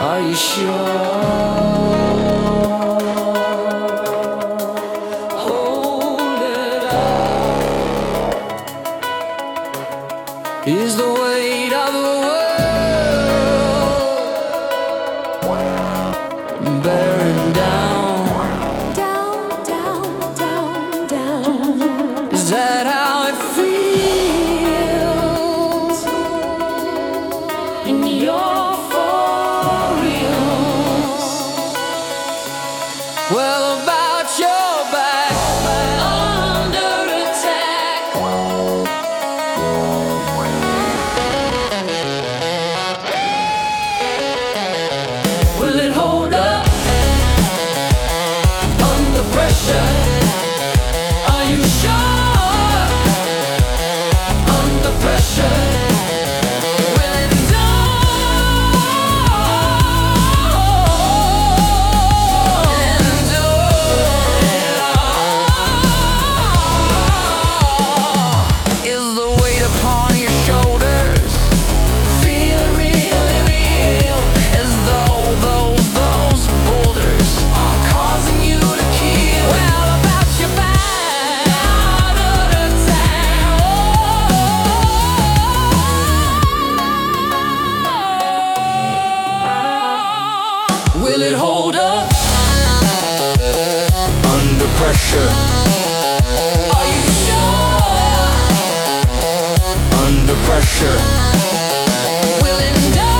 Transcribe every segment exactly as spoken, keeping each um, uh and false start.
Are you sure? Hold it up. Is the weight of the world bearing down, down, down, down, down? Is that how it feels in your well, about your back, under attack. Will it hold up under pressure? Are you sure? Under pressure. Will it hold up under pressure? Are you sure? Under pressure. Will it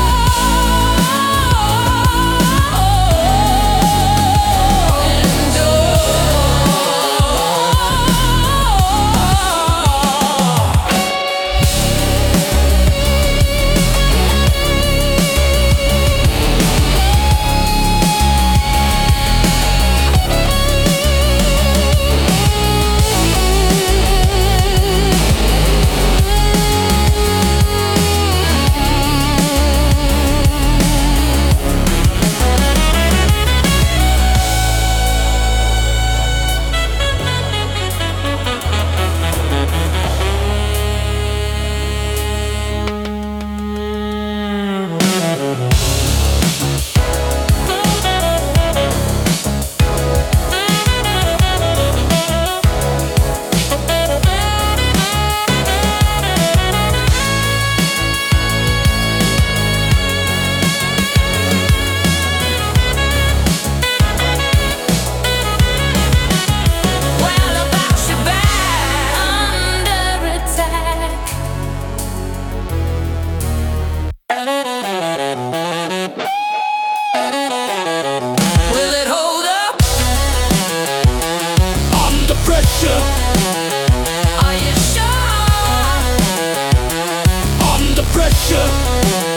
pressure? Are you sure? Under pressure.